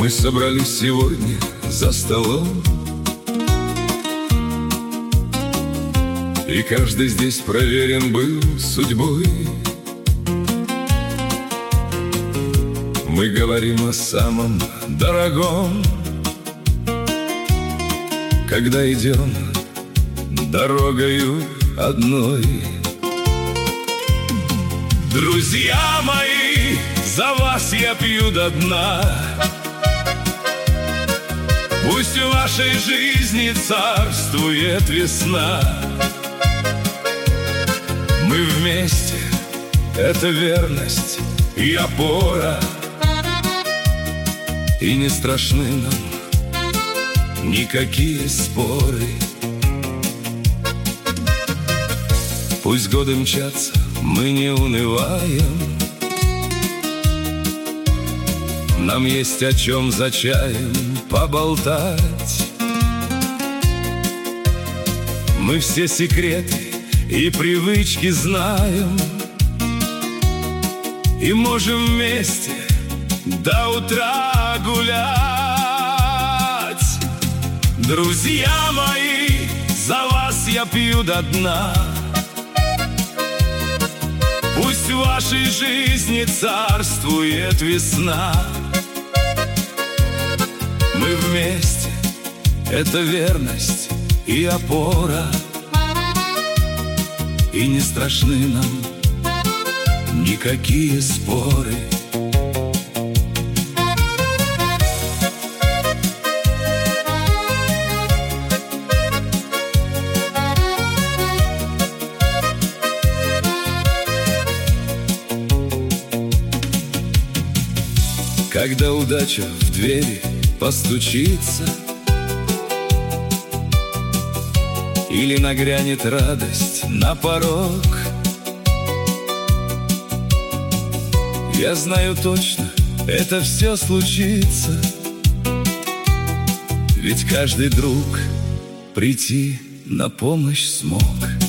Мы собрались сегодня за столом, и каждый здесь проверен был судьбой. Мы говорим о самом дорогом, когда идем дорогою одной. Друзья мои, за вас я пью до дна. Пусть в вашей жизни царствует весна. Мы вместе — это верность и опора, и не страшны нам никакие споры. Пусть годы мчатся, мы не унываем. Нам есть о чем за чаем поболтать. Мы все секреты и привычки знаем, и можем вместе до утра гулять. Друзья мои, за вас я пью до дна. Пусть в вашей жизни царствует весна. Мы вместе — это верность и опора, и не страшны нам никакие споры. Когда удача в двери постучится, или нагрянет радость на порог, я знаю точно, это все случится. Ведь каждый друг прийти на помощь смог.